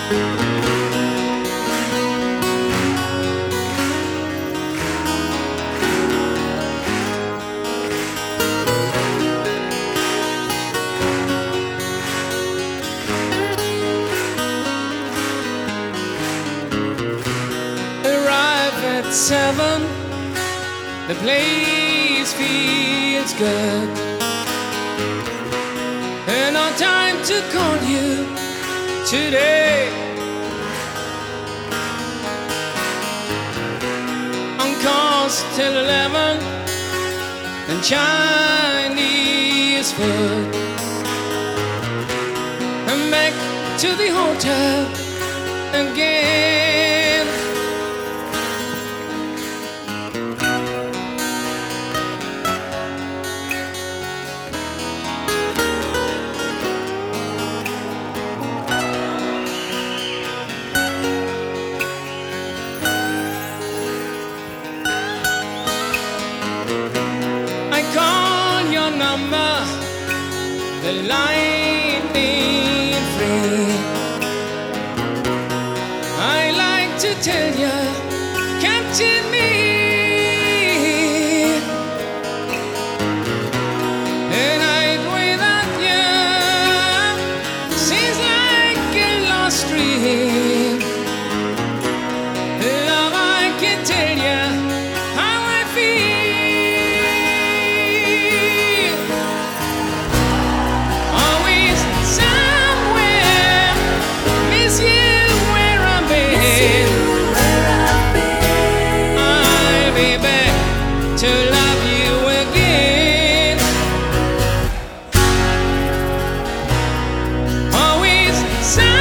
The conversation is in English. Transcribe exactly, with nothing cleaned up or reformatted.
Arrive at seven, the place feels good, and no time to call you today. On course till eleven, and Chinese food, and back to the hotel again. I call your number, the line ain't free. I like to tell you, capture me. A night without you seems like a lost dream. Love, I can tell you how I feel. Always somewhere, miss you where I've been. I'll be back to love you again. Always somewhere.